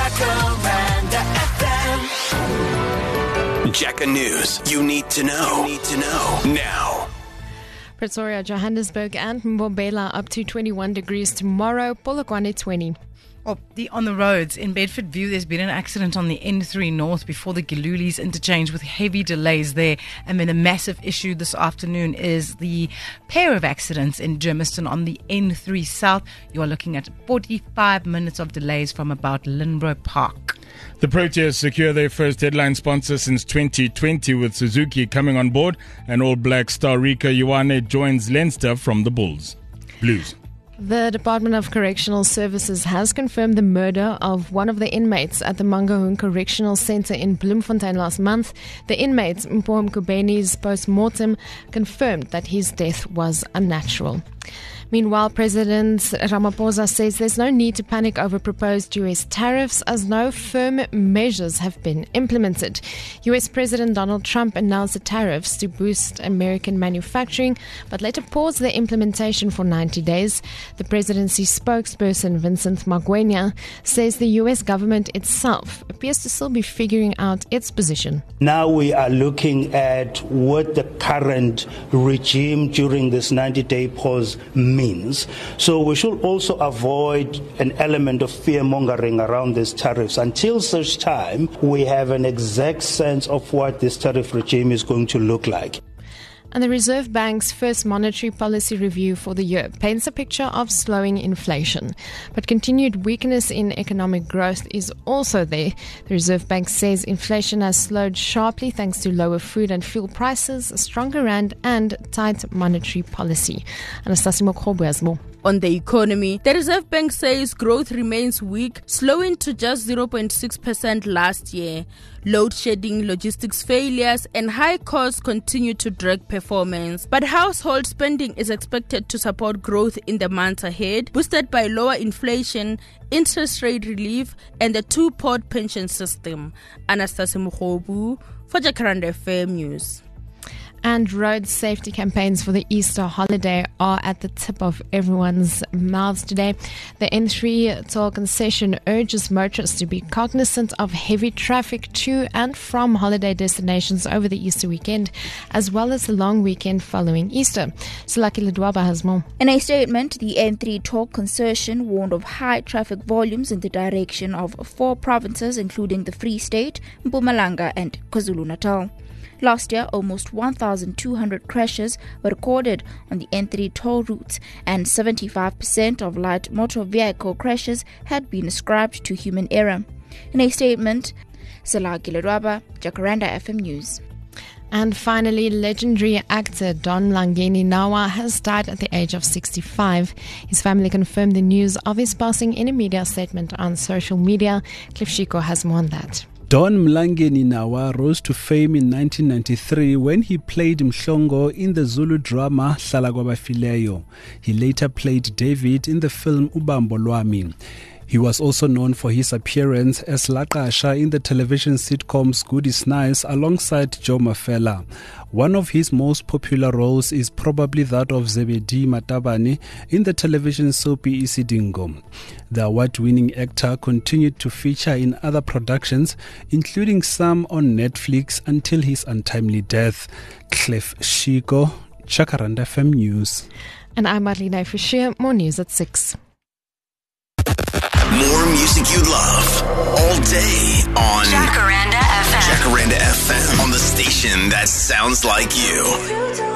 Jacaranda FM. Jacka News. You need to know. Now. Pretoria, Johannesburg and Mbombela up to 21 degrees tomorrow. Polokwane 20. On the roads in Bedford View, there's been an accident on the N3 North before the Gilulis interchange with heavy delays there. And then a massive issue this afternoon is the pair of accidents in Germiston on the N3 South. You are looking at 45 minutes of delays from about Linbro Park. The Proteas secure their first headline sponsor since 2020 with Suzuki coming on board, and All Black star Rico Ioane joins Leinster from the Blues. The Department of Correctional Services has confirmed the murder of one of the inmates at the Mangaung Correctional Centre in Bloemfontein last month. The inmate, Mpho Mkhubeni's post-mortem confirmed that his death was unnatural. Meanwhile, President Ramaphosa says there's no need to panic over proposed US tariffs as no firm measures have been implemented. US President Donald Trump announced the tariffs to boost American manufacturing, but later paused their implementation for 90 days. The presidency spokesperson, Vincent Magwenya, says the US government itself appears to still be figuring out its position. Now we are looking at what the current regime during this 90-day pause means. So we should also avoid an element of fear-mongering around these tariffs until such time we have an exact sense of what this tariff regime is going to look like. And the Reserve Bank's first monetary policy review for the year paints a picture of slowing inflation. But continued weakness in economic growth is also there. The Reserve Bank says inflation has slowed sharply thanks to lower food and fuel prices, a stronger rand and tight monetary policy. Anastasia Mokhobu has more. On the economy, the Reserve Bank says growth remains weak, slowing to just 0.6% last year. Load shedding, logistics failures, and high costs continue to drag performance. But household spending is expected to support growth in the months ahead, boosted by lower inflation, interest rate relief, and the two-pot pension system. Anastasia Mokhobu for Jacaranda FM News. And road safety campaigns for the Easter holiday are at the tip of everyone's mouths today. The N3 toll concession urges motorists to be cognizant of heavy traffic to and from holiday destinations over the Easter weekend, as well as the long weekend following Easter. Silaki Ledwaba has more. In a statement, the N3 toll concession warned of high traffic volumes in the direction of 4 provinces, including the Free State, Mpumalanga and KwaZulu-Natal. Last year, almost 1,200 crashes were recorded on the N3 toll routes, and 75% of light motor vehicle crashes had been ascribed to human error. In a statement, Salah Gilerwaba, Jacaranda FM News. And finally, legendary actor Don Mlangeni Nawa has died at the age of 65. His family confirmed the news of his passing in a media statement on social media. Cliff Shiko has more on that. Don Mlangeni Nawa rose to fame in 1993 when he played Mhlongo in the Zulu drama Hlala Kwabafileyo. He later played David in the film Ubambo Lwami. He was also known for his appearance as Laqasha in the television sitcoms Good is Nice alongside Joe Mafela. One of his most popular roles is probably that of Zebedi Matabane in the television soapy Isidingo. The award-winning actor continued to feature in other productions, including some on Netflix until his untimely death. Cliff Shiko, Jacaranda FM News. And I'm Marlene Fischer. More news at 6. More music you love all day on Jacaranda FM. Jacaranda FM, on the station that sounds like you.